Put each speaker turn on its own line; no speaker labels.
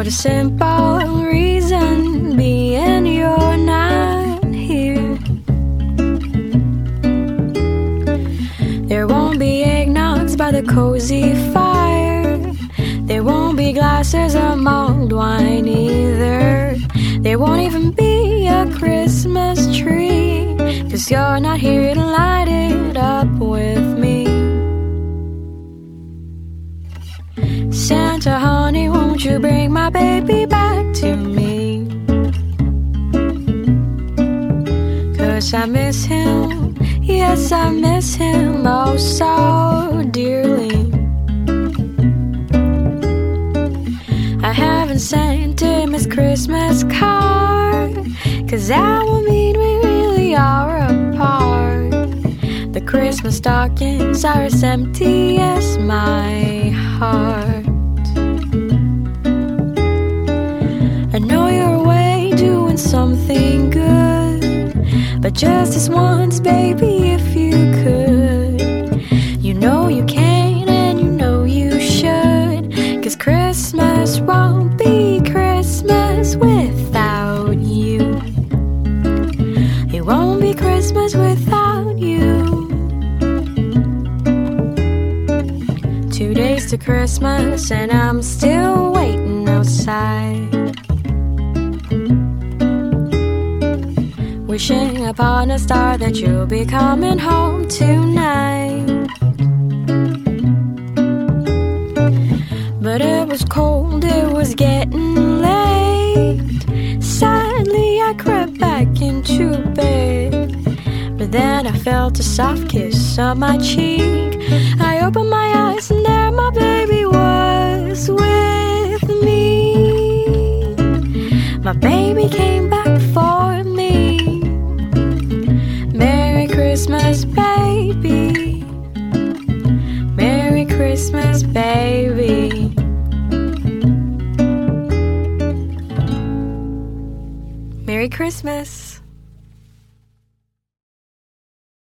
for the simple reason being you're not here. There won't be eggnogs by the cozy fire. There won't be glasses of mulled wine either. There won't even be a Christmas tree, 'cause you're not here to light it up with me. Santa, honey, won't you bring my baby back to me? 'Cause I miss him, yes, I miss him oh so dearly. I haven't sent him his Christmas card, 'cause that will mean we really are apart. The Christmas stockings are as empty as my heart. I know you're away doing something good, but just this once, baby, if you could. You know you can and you know you should, 'cause Christmas won't be Christmas without you. It won't be Christmas without you. 2 days to Christmas and I'm still waiting outside, wishing upon a star that you'll be coming home tonight. But it was cold, it was getting late. Sadly, I crept back into bed, but then I felt a soft kiss on my cheek. I opened my eyes and there my baby was with me. My baby came